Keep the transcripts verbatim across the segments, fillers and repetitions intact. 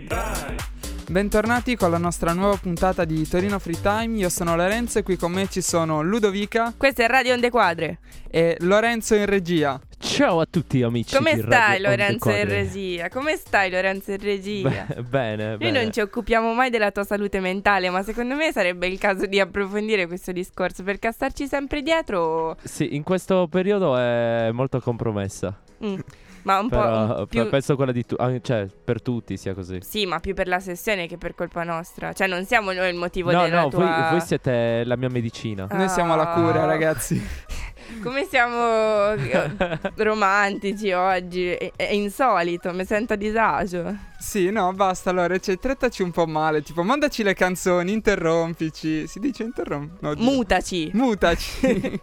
Bentornati con la nostra nuova puntata di Torino Free Time. Io sono Lorenzo e qui con me ci sono Ludovica. Questo è Radio Onde Quadre. E Lorenzo in regia. Ciao a tutti amici. Come di stai Radio Lorenzo Onde in Quadre? regia? Come stai Lorenzo in regia? Be- bene, Noi bene. non ci occupiamo mai della tua salute mentale, ma secondo me sarebbe il caso di approfondire questo discorso, perché a starci sempre dietro... Sì, in questo periodo è molto compromessa. Mm, ma un Però po' più... penso quella di tu- ah, cioè per tutti sia così. Sì, ma più per la sessione che per colpa nostra. Cioè non siamo noi il motivo No, della no, tua... voi, voi siete la mia medicina. Ah. Noi siamo la cura, ragazzi. Come siamo eh, romantici oggi. È, è insolito, mi sento a disagio. Sì, no, basta Lore, cioè, trattaci un po' male. Tipo, mandaci le canzoni, interrompici. Si dice interrompi? No, Mutaci. Mutaci.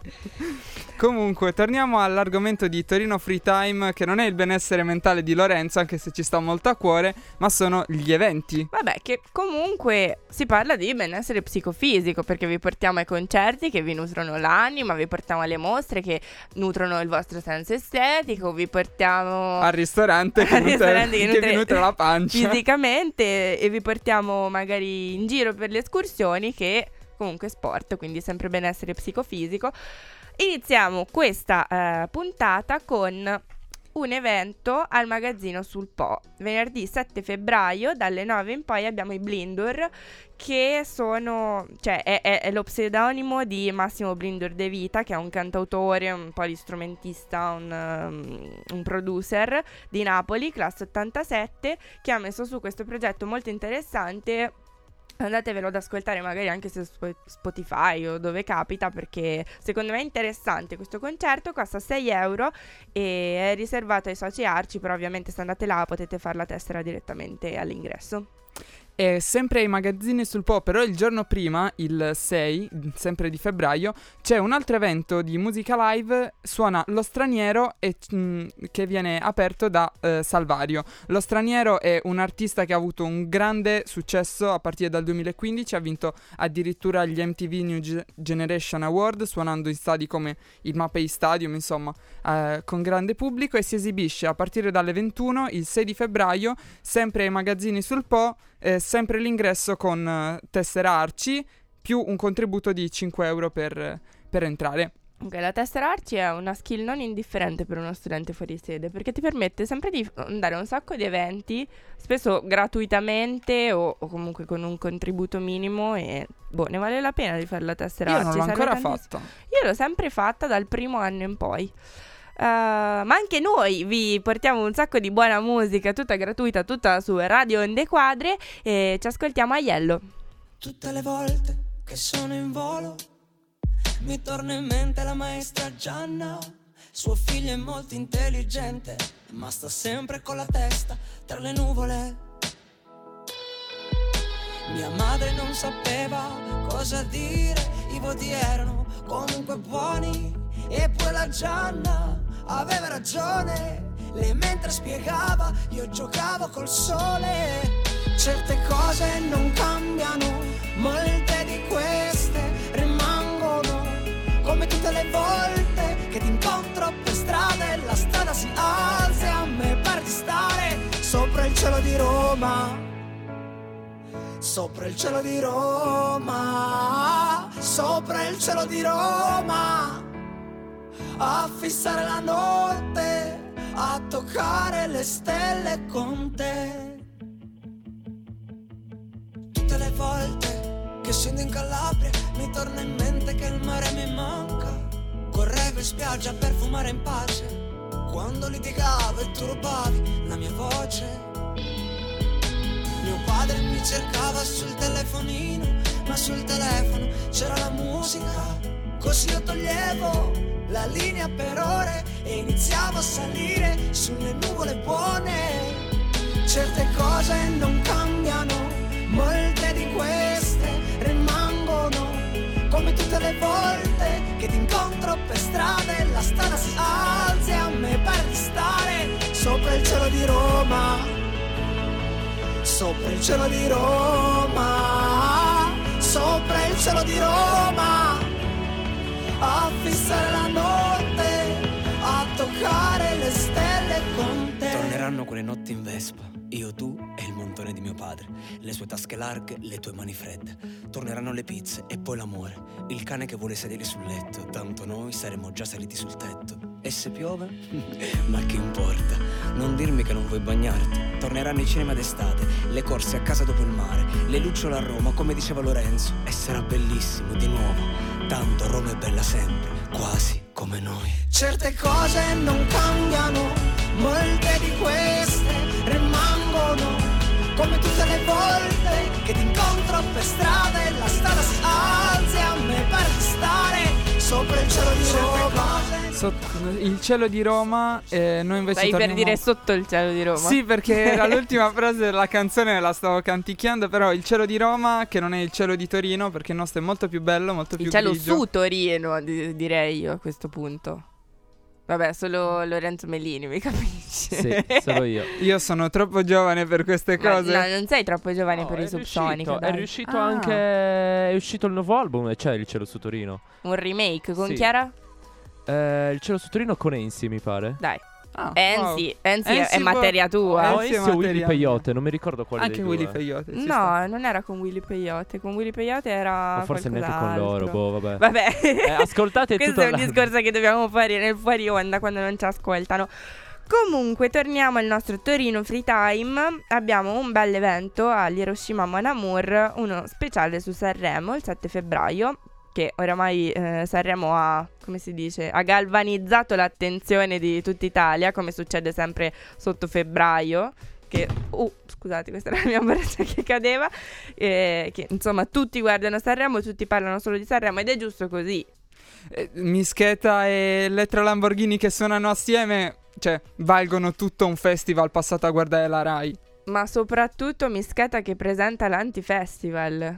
Comunque, torniamo all'argomento di Torino Free Time, che non è il benessere mentale di Lorenzo, anche se ci sta molto a cuore, ma sono gli eventi. Vabbè, che comunque si parla di benessere psicofisico, perché vi portiamo ai concerti che vi nutrono l'anima, vi portiamo alle mostre che nutrono il vostro senso estetico, vi portiamo Al ristorante che, al nutre, ristorante che che nutre vi nutre la pancia. fisicamente, e vi portiamo magari in giro per le escursioni, che comunque è sport, quindi sempre benessere psicofisico. Iniziamo questa eh, puntata con un evento al magazzino sul Po. Venerdì sette febbraio dalle nove in poi abbiamo i Blindur, che sono, cioè è, è, è lo pseudonimo di Massimo Blindur De Vita, che è un cantautore, un polistrumentista, un, um, un producer di Napoli, classe ottantasette, che ha messo su questo progetto molto interessante. Andatevelo ad ascoltare magari anche su Spotify o dove capita, perché secondo me è interessante. Questo concerto costa sei euro e è riservato ai soci Arci, però ovviamente se andate là potete fare la tessera direttamente all'ingresso. E sempre ai magazzini sul Po, però il giorno prima, il sei, sempre di febbraio, c'è un altro evento di musica live. Suona Lo Straniero, e, mh, che viene aperto da eh, Salvario. Lo Straniero è un artista che ha avuto un grande successo a partire dal duemilaquindici, ha vinto addirittura gli M T V New Ge- Generation Award, suonando in stadi come il Mapei Stadium, insomma, eh, con grande pubblico, e si esibisce a partire dalle ventuno il sei di febbraio, sempre ai magazzini sul Po. Eh, sempre l'ingresso con uh, tessera Arci più un contributo di cinque euro per, per entrare. Ok, la tessera Arci è una skill non indifferente per uno studente fuori sede, perché ti permette sempre di andare a un sacco di eventi, spesso gratuitamente o, o comunque con un contributo minimo, e boh, ne vale la pena di fare la tessera Io Arci. non l'ho serve ancora tantissimo. fatta. Io l'ho sempre fatta dal primo anno in poi. Uh, ma anche noi vi portiamo un sacco di buona musica, tutta gratuita, tutta su Radio Onde Quadre, e ci ascoltiamo a Aiello. Tutte le volte che sono in volo mi torna in mente la maestra Gianna. Suo figlio è molto intelligente, ma sta sempre con la testa tra le nuvole. Mia madre non sapeva cosa dire, i voti erano comunque buoni, eppure la Gianna aveva ragione. Lei mentre spiegava, io giocavo col sole. Certe cose non cambiano, molte di queste rimangono, come tutte le volte che ti incontro per strada e la strada si alza, e a me pare di stare sopra il cielo di Roma, sopra il cielo di Roma, sopra il cielo di Roma, a fissare la notte, a toccare le stelle con te. Tutte le volte che scendo in Calabria mi torna in mente che il mare mi manca. Correvo in spiaggia per fumare in pace, quando litigavo e tu rubavi la mia voce. Mio padre mi cercava sul telefonino, ma sul telefono c'era la musica, così io toglievo la linea per ore e iniziavo a salire sulle nuvole buone. Certe cose non cambiano, molte di queste rimangono, come tutte le volte che ti incontro per strada e la strada si alza, e a me pare di stare sopra il cielo di Roma, sopra il cielo di Roma, sopra il cielo di Roma, a fissare la notte, a toccare le stelle con te. Torneranno quelle notti in Vespa, Io, tu e il montone di mio padre, le sue tasche larghe, le tue mani fredde. Torneranno le pizze e poi l'amore, il cane che vuole sedere sul letto, tanto noi saremo già saliti sul tetto. E se piove? Ma che importa, non dirmi che non vuoi bagnarti. Torneranno i cinema d'estate, le corse a casa dopo il mare, le lucciole a Roma come diceva Lorenzo. E sarà bellissimo di nuovo, tanto Roma è bella sempre, quasi come noi. Certe cose non cambiano, molte di queste rimangono, come tutte le volte che ti incontro per strada e la strada si alza e a me pare di stare sopra il cielo di Roma. Sotto il cielo di Roma, eh, noi invece Stai torniamo... per dire sotto il cielo di Roma? Sì, perché era l'ultima frase della canzone, la stavo canticchiando, però il cielo di Roma, che non è il cielo di Torino, perché il nostro è molto più bello, molto più il cielo grigio. su Torino, di- direi io a questo punto. Vabbè, solo Lorenzo Mellini mi capisce. Sì, solo io. Io sono troppo giovane per queste Ma cose. no, non sei troppo giovane No, per è i Subsonica, riuscito, dai. È riuscito Ah. anche. È uscito il nuovo album e c'è il cielo su Torino. Un remake con Sì. Chiara? Eh, il cielo su Torino con Enzi, mi pare. Dai. Ah, Enzi, Enzi è- Enzi è può- materia tua. Eh, O sì, Enzi o Willy materiale. Peyote, non mi ricordo quale Anche dei Willy due. Peyote. ci No, sta. non era con Willy Peyote. Con Willy Peyote era O forse neanche con loro, qualcos'altro. boh, vabbè. Vabbè. Eh, ascoltate Questo tutto è un la- discorso che dobbiamo fare nel fuori onda quando non ci ascoltano. Comunque torniamo al nostro Torino Free Time. Abbiamo un bel evento all'Hiroshima Mon Amour, uno speciale su Sanremo il sette febbraio, che oramai eh, Sanremo ha, come si dice, ha galvanizzato l'attenzione di tutta Italia, come succede sempre sotto febbraio, che uh, scusate, questa era la mia borsa che cadeva, eh, che insomma tutti guardano Sanremo, tutti parlano solo di Sanremo ed è giusto così. Eh, Mischeta e Elettra Lamborghini che suonano assieme, cioè, valgono tutto un festival passato a guardare la Rai. Ma soprattutto Mischeta che presenta l'Antifestival.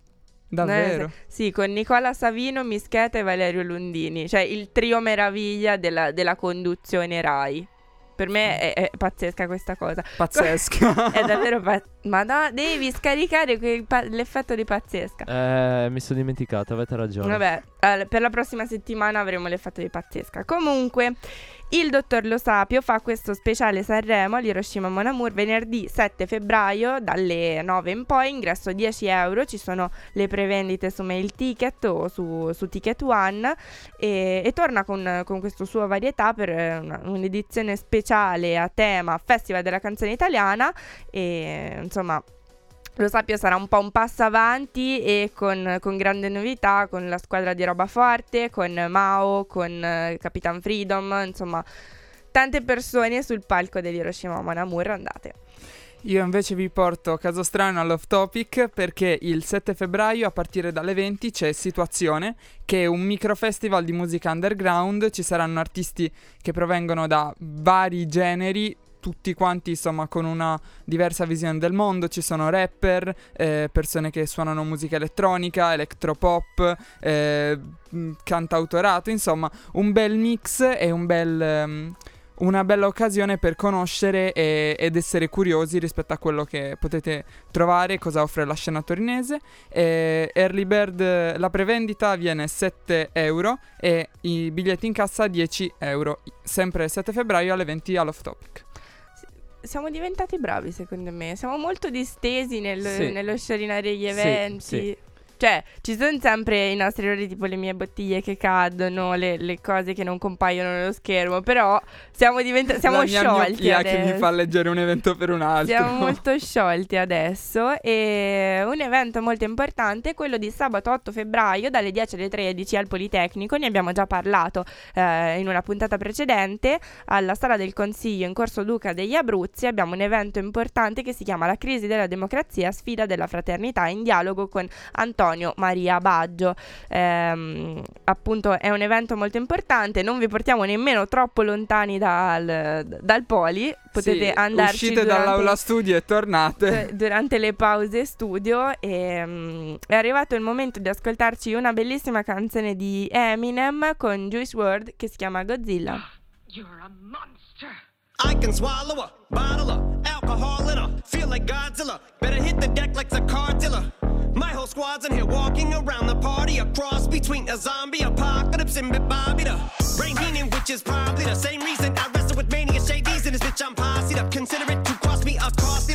Davvero. Eh, sì, con Nicola Savino, Mischeta e Valerio Lundini. Cioè il trio meraviglia della, della conduzione Rai. Per me è, è pazzesca questa cosa. Pazzesca. È davvero pazzesca. Ma no, devi scaricare quel pa- l'effetto di pazzesca. Eh, mi sono dimenticato, avete ragione. Vabbè, eh, per la prossima settimana avremo l'effetto di pazzesca. Comunque, il dottor Lo Sapio fa questo speciale Sanremo all'Hiroshima Mon Amour venerdì sette febbraio dalle nove in poi, ingresso dieci euro, ci sono le prevendite su Mail Ticket o su, su Ticket One e, e torna con, con questo suo varietà per una, un'edizione speciale a tema Festival della Canzone Italiana e insomma... Lo Sapio sarà un po' un passo avanti e con, con grande novità, con la squadra di Roba Forte, con Mao, con uh, Capitan Freedom, insomma tante persone sul palco dell'Hiroshima Mon Amour, andate. Io invece vi porto caso strano all'off topic perché il sette febbraio a partire dalle venti c'è Situazione, che è un micro festival di musica underground. Ci saranno artisti che provengono da vari generi, tutti quanti insomma con una diversa visione del mondo. Ci sono rapper, eh, persone che suonano musica elettronica, electropop, eh, cantautorato, insomma un bel mix e un bel... Um, una bella occasione per conoscere e, ed essere curiosi rispetto a quello che potete trovare, cosa offre la scena torinese. E Early Bird, la prevendita viene sette euro e i biglietti in cassa dieci euro, sempre il sette febbraio alle venti all'Off Topic. Siamo diventati bravi secondo me, siamo molto distesi nel, Sì. nello scelinare gli Sì, eventi. sì. Cioè, ci sono sempre i nostri errori, tipo le mie bottiglie che cadono, le, le cose che non compaiono nello schermo, però siamo diventati, siamo la mia sciolti miopia che adesso. mi fa leggere un evento per un altro. Siamo molto sciolti adesso e un evento molto importante è quello di sabato otto febbraio dalle dieci alle tredici al Politecnico. Ne abbiamo già parlato eh, in una puntata precedente. Alla Sala del Consiglio in Corso Duca degli Abruzzi abbiamo un evento importante che si chiama La crisi della democrazia, sfida della fraternità, in dialogo con Antonio Maria Baggio. Ehm, appunto è un evento molto importante, non vi portiamo nemmeno troppo lontani dal, dal Poli, potete Sì, andarci uscite durante, dall'aula studio e tornate. du- durante le pause studio e mm, è arrivato il momento di ascoltarci una bellissima canzone di Eminem con Juice world che si chiama Godzilla. You're a monster. I can swallow a bottle of alcohol in her. Feel like Godzilla. Better hit the deck like the car dealer. My whole squad's in here walking around the party. A cross between a zombie apocalypse and Bobby the Brain Heenan, which is probably the same reason I wrestle with mania shades. And this bitch I'm posse up. Consider it to cost me a costly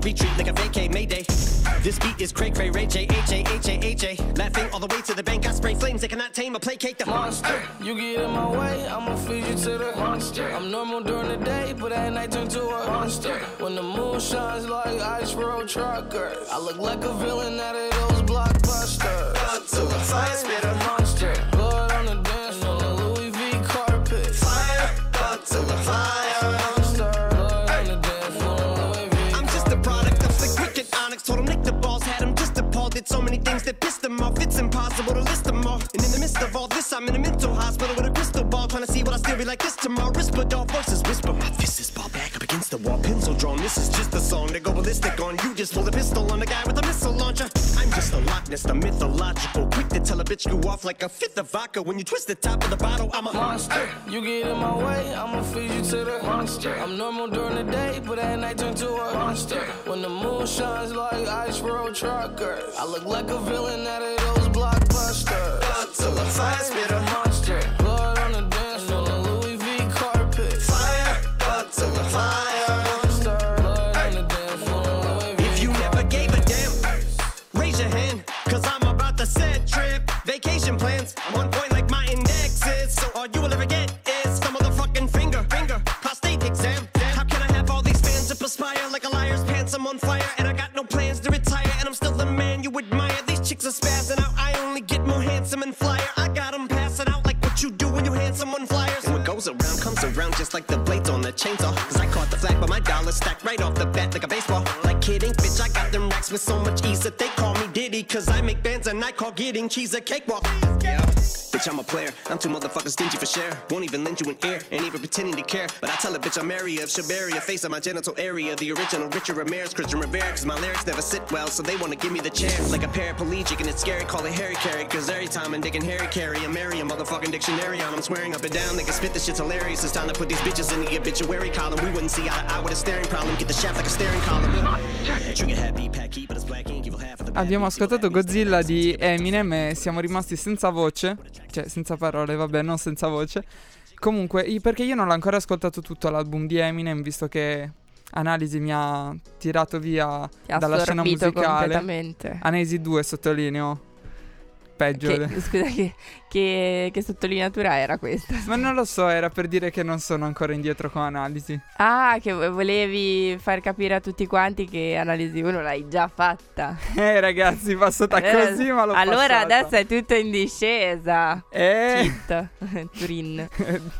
retreat like a vacay Mayday. This beat is cray cray Ray J H A H A H A. Laughing all the way to the bank. I spray flames they cannot tame or placate the monster. You get in my way, I'ma feed you to the monster. I'm normal during the day, but at night turn to a monster. When the moon shines like ice road truckers, I look like a villain out of those blockbusters. To the fire spitter monster. Blood on the dance floor, the Louis V carpet. Fire, thought to the fire monster. Blood on the dance floor, Louis V I'm just a product of the cricket onyx. Told him Nick the balls had him just appalled. Did so many things that pissed him off. It's impossible to list them all. And in the midst of all this, I'm in a mental hospital with a crystal ball, trying to see what I still be like this tomorrow. Whisper dog voices whisper. My fist is ball back up against the wall, pencil drawn. This is just a song to go ballistic on. You just pull a pistol on the guy with a missile launcher. I'm just a Loch Ness, the mythological. Quick to tell a bitch you off like a fifth of vodka. When you twist the top of the bottle, I'm a monster. You get in my way, I'ma feed you to the monster. I'm normal during the day, but at night turn to a monster. When the moon shines like ice road truckers, I look like a villain out of those blockbusters. Blood to the fire spitter monster. Blood on the dance floor, the Louis V carpet. Fire, blood to the fire monster. Blood on the dance floor, Louis V If you never gave a damn, raise your hand, cause I'm about to set trip. Vacation plans, I'm on point like my index is. So all you will ever get is some motherfucking finger, finger, prostate exam. How can I have all these fans that perspire like a liar's pants? I'm on fire and I got no plans to retire. And I'm still the man you admire. These chicks are spazzing out, I only get more handsome and flyer. I got them passing out like what you do when you hand someone flyers. And what goes around comes around just like the blades on the chainsaw. Cause I caught the flag but my dollar stacked right off the bat like a baseball. Like kidding, bitch, I got them racks with so much ease that they call me Diddy. Cause I make bands and I call getting cheese a cakewalk. Yeah, bitch, I'm a player, I'm too motherfucking stingy for share. Won't even lend you an ear, ain't even pretending to care. But I tell a bitch I'm area of Shabaria, face of my genital area. The original Richard Ramirez, Christian Rivera. Cause my lyrics never sit well, so they wanna give me the chair. Like a paraplegic and it's scary, call it Harry Carry. Cause every time I'm digging Harry Carry, I'm marry a motherfucking dictionary on. I'm swearing up and down, they can spit this shit's hilarious. It's time to put these bitches in the obituary column. We wouldn't see eye to eye with a staring problem. Get the shaft like a staring column. Trigger happy, pack heat, but it's black ink, evil half of the bad. Abbiamo ascoltato Godzilla di Eminem e siamo rimasti senza voce, cioè senza parole, vabbè, non senza voce. Comunque, io- perché io non l'ho ancora ascoltato tutto l'album di Eminem, visto che Analisi mi ha tirato via Ti ha dalla scena assorbito musicale. completamente. Analisi due, sottolineo. Peggio. Che, scusa, che, che, che sottolineatura era questa? Ma non lo so, era per dire che non sono ancora indietro con Analisi. Ah, che vo- volevi far capire a tutti quanti che Analisi uno l'hai già fatta. Eh ragazzi, passata Allora- così, ma l'ho Allora passata. adesso è tutto in discesa. Eh, Cheat. Turin.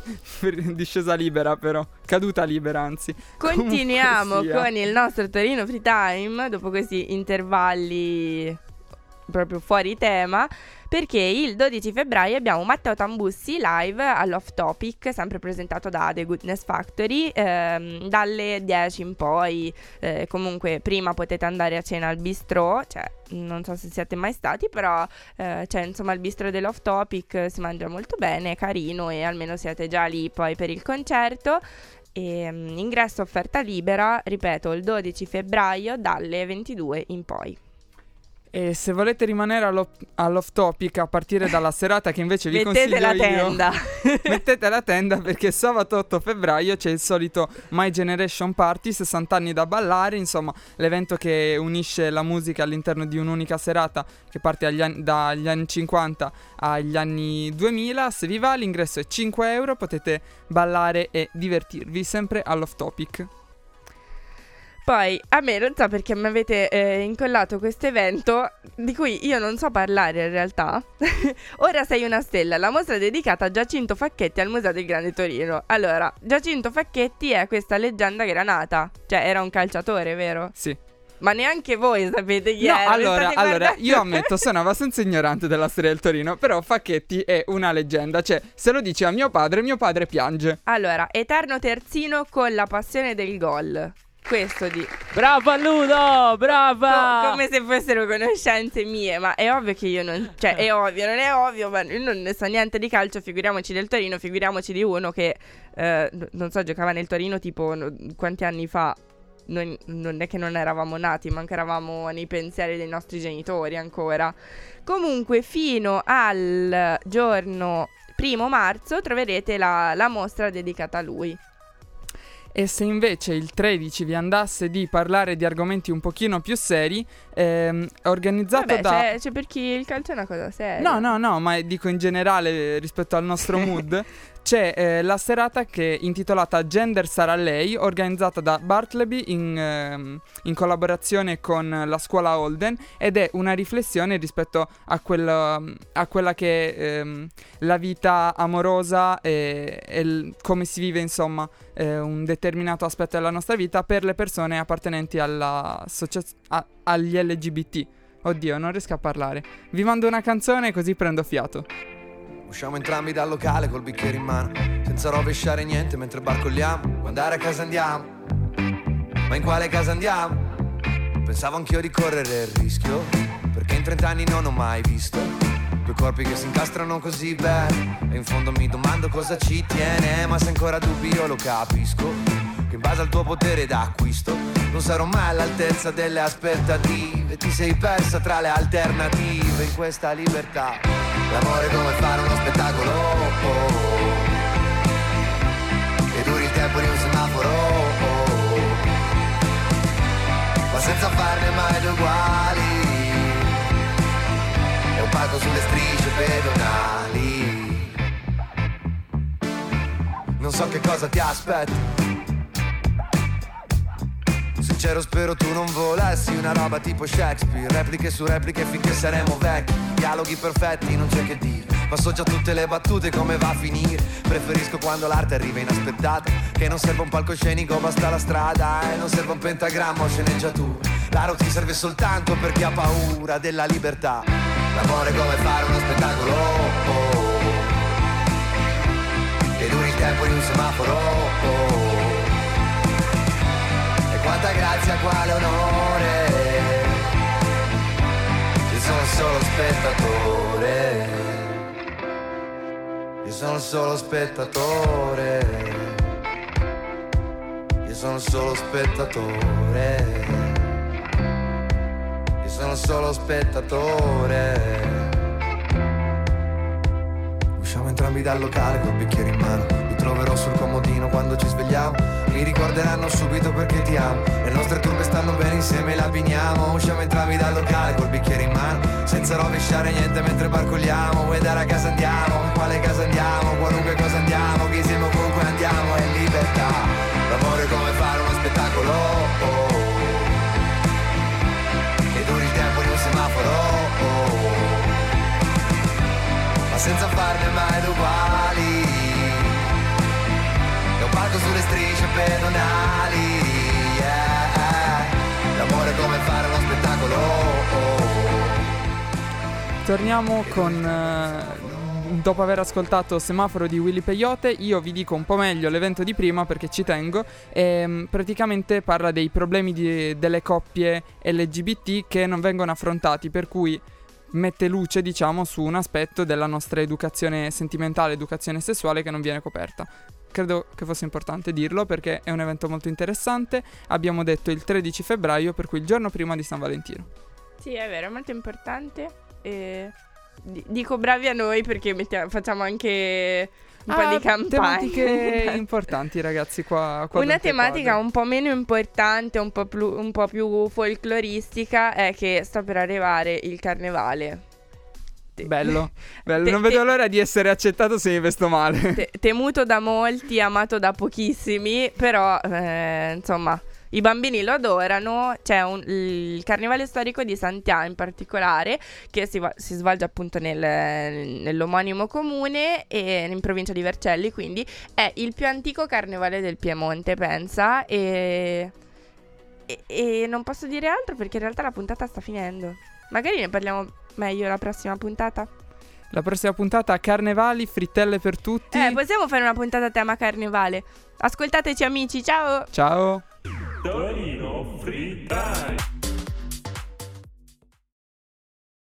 discesa libera però, caduta libera anzi. Continuiamo Comunque sia. con il nostro Torino Free Time dopo questi intervalli proprio fuori tema, perché il dodici febbraio abbiamo Matteo Tambussi live all'Off Topic, sempre presentato da The Goodness Factory, ehm, dalle dieci in poi. Eh, comunque prima potete andare a cena al bistrò, cioè non so se siete mai stati, però eh, c'è insomma il bistrò dell'Off Topic, si mangia molto bene, è carino e almeno siete già lì poi per il concerto. E, um, ingresso offerta libera, ripeto, il dodici febbraio dalle ventidue in poi. E se volete rimanere allo- all'off topic a partire dalla serata che invece vi Mettete consiglio la io, tenda. mettete la tenda perché sabato otto febbraio c'è il solito My Generation Party, sessanta anni da ballare, insomma l'evento che unisce la musica all'interno di un'unica serata che parte agli anni- dagli anni cinquanta agli anni duemila. Se vi va l'ingresso è cinque euro, potete ballare e divertirvi sempre all'off topic. Poi a me non so perché mi avete eh, incollato questo evento di cui io non so parlare in realtà. Ora sei una stella, la mostra è dedicata a Giacinto Facchetti al Museo del Grande Torino. Allora, Giacinto Facchetti è questa leggenda granata, cioè era un calciatore, vero? Sì. Ma neanche voi sapete chi No, è. allora, allora io ammetto, sono abbastanza ignorante della storia del Torino, però Facchetti è una leggenda, cioè se lo dice a mio padre, mio padre piange. Allora, eterno terzino con la passione del gol. Questo di Brava Ludo, brava! Co- come se fossero conoscenze mie, ma è ovvio che io non, cioè è ovvio, non è ovvio, ma io non ne so niente di calcio, figuriamoci del Torino, figuriamoci di uno che eh, n- non so, giocava nel Torino tipo no, quanti anni fa. Noi non è che non eravamo nati, ma anche eravamo nei pensieri dei nostri genitori ancora. Comunque fino al giorno primo marzo troverete la, la mostra dedicata a lui. E se invece il tredici vi andasse di parlare di argomenti un pochino più seri, ehm, organizzato Vabbè, da... c'è, c'è per chi il calcio è una cosa seria. No, no, no, ma dico in generale rispetto al nostro mood. C'è eh, la serata che è intitolata Gender sarà lei, organizzata da Bartleby in, ehm, in collaborazione con la scuola Holden, ed è una riflessione rispetto a, quel, a quella che è ehm, la vita amorosa e, e l- come si vive, insomma, eh, un determinato aspetto della nostra vita per le persone appartenenti alla associa- a- agli L G B T. Oddio, non riesco a parlare. Vi mando una canzone così prendo fiato. Usciamo entrambi dal locale col bicchiere in mano, senza rovesciare niente mentre barcolliamo. Andare a casa andiamo, ma in quale casa andiamo? Pensavo anch'io di correre il rischio, perché in trent'anni non ho mai visto due corpi che si incastrano così bene. E in fondo mi domando cosa ci tiene, ma se ancora dubbi io lo capisco, che in base al tuo potere d'acquisto non sarò mai all'altezza delle aspettative. Ti sei persa tra le alternative in questa libertà. L'amore è come fare uno spettacolo, oh, oh, che duri il tempo di un semaforo, oh, oh, ma senza farne mai due uguali. È un palco sulle strisce pedonali. Non so che cosa ti aspetti, sincero spero tu non volessi una roba tipo Shakespeare, repliche su repliche finché saremo vecchi, dialoghi perfetti, non c'è che dire, ma so già tutte le battute come va a finire. Preferisco quando l'arte arriva inaspettata, che non serve un palcoscenico, basta la strada, e non serve un pentagramma o sceneggiatura. L'arte ti serve soltanto per chi ha paura della libertà. L'amore è come fare uno spettacolo, oh, oh, che duri il tempo di un semaforo, oh, oh, quanta grazia, quale onore. Io sono solo spettatore. Io sono solo spettatore. Io sono solo spettatore. Io sono solo spettatore. Usciamo entrambi dal locale col bicchiere in mano, mi troverò sul comodino quando ci svegliamo. Mi ricorderanno subito perché ti amo, le nostre turbe stanno bene insieme, le abbiniamo. Usciamo entrambi dal locale col bicchiere in mano, senza rovesciare niente mentre barcolliamo. Vuoi dare a casa andiamo, in quale casa andiamo? Qualunque cosa andiamo, che siamo ovunque andiamo, è libertà. L'amore è come fare uno spettacolo, oh, oh, che duri il tempo di un semaforo, oh, oh, ma senza farne mai due uguali. È un palco sulle strisce pedonali, yeah. L'amore è come fare uno spettacolo, oh, oh. Torniamo con... Uh... Dopo aver ascoltato Semaforo di Willy Peyote, io vi dico un po' meglio l'evento di prima perché ci tengo. E, praticamente parla dei problemi di, delle coppie L G B T che non vengono affrontati, per cui mette luce, diciamo, su un aspetto della nostra educazione sentimentale, educazione sessuale che non viene coperta. Credo che fosse importante dirlo perché è un evento molto interessante. Abbiamo detto il tredici febbraio, per cui il giorno prima di San Valentino. Sì, è vero, è molto importante. E... dico bravi a noi perché mettiamo, facciamo anche un ah, po' di campagne. Tematiche importanti, ragazzi, qua, qua una tematica un po' meno importante, un po' più, un po' più folcloristica è che sta per arrivare il carnevale. Bello, bello. Te, non vedo te, l'ora di essere accettato se mi vesto male. te, temuto da molti, amato da pochissimi, però eh, insomma i bambini lo adorano. C'è un, il carnevale storico di Sant'A in particolare che si, va, si svolge appunto nel, nell'omonimo comune e in provincia di Vercelli, quindi è il più antico carnevale del Piemonte, pensa, e, e, e non posso dire altro perché in realtà la puntata sta finendo. Magari ne parliamo meglio la prossima puntata. La prossima puntata carnevali, frittelle per tutti. Eh, possiamo fare una puntata a tema carnevale. Ascoltateci amici, ciao! Ciao! Torino Free Time.